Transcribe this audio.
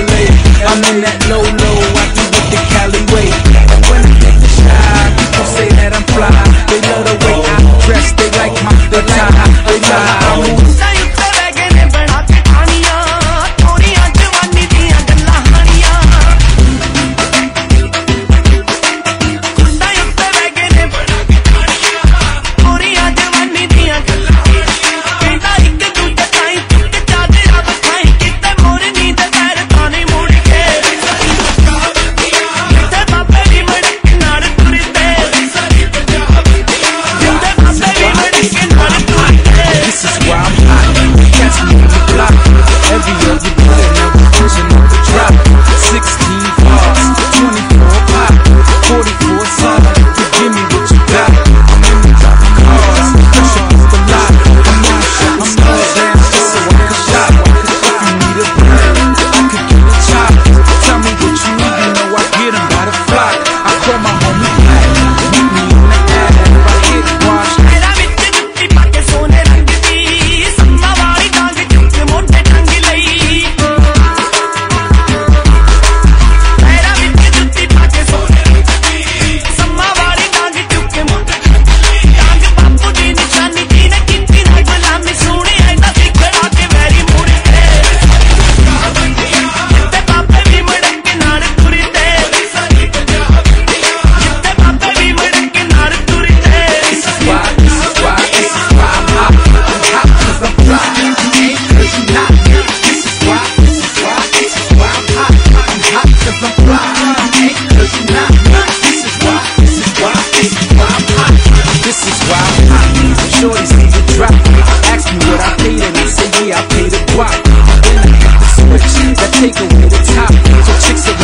LA. I'm in that low, I do it the Cali way. And when I get the shot, people say that I'm fly. They love the way I dress, they like my attire. They lie. Shorties need to drop. Ask me what I paid and I say yeah, I paid a guap. Then I hit the switch that take away the top. So chicks are